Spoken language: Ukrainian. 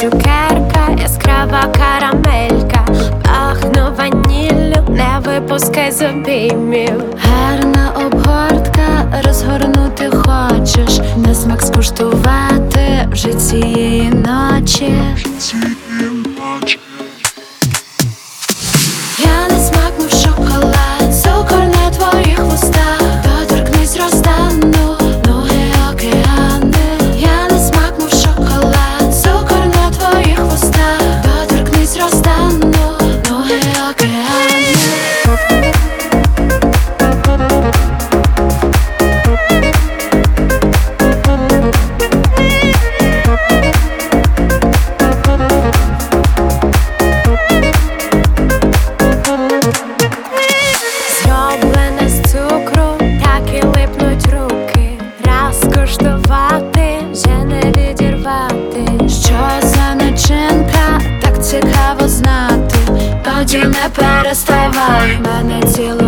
цукерка, яскрава карамелька, пахну ваніллю, не випускай з обіймів. Гарна обгортка, розгорнути хочеш, на смак скуштувати вже цієї ночі. Я не смакну в шоколад, цукор на твоїх вустах, доторкнись, розтану, ноги океани. Я не смакну в шоколад, цукор на твоїх вустах, доторкнись, розтану, ноги океани. Зроблене з цукру, так і липнуть руки. Раз скуштувати, вже не відірвати. Що за начинка, так цікаво знати. Тоді не переставай, мене цілуй.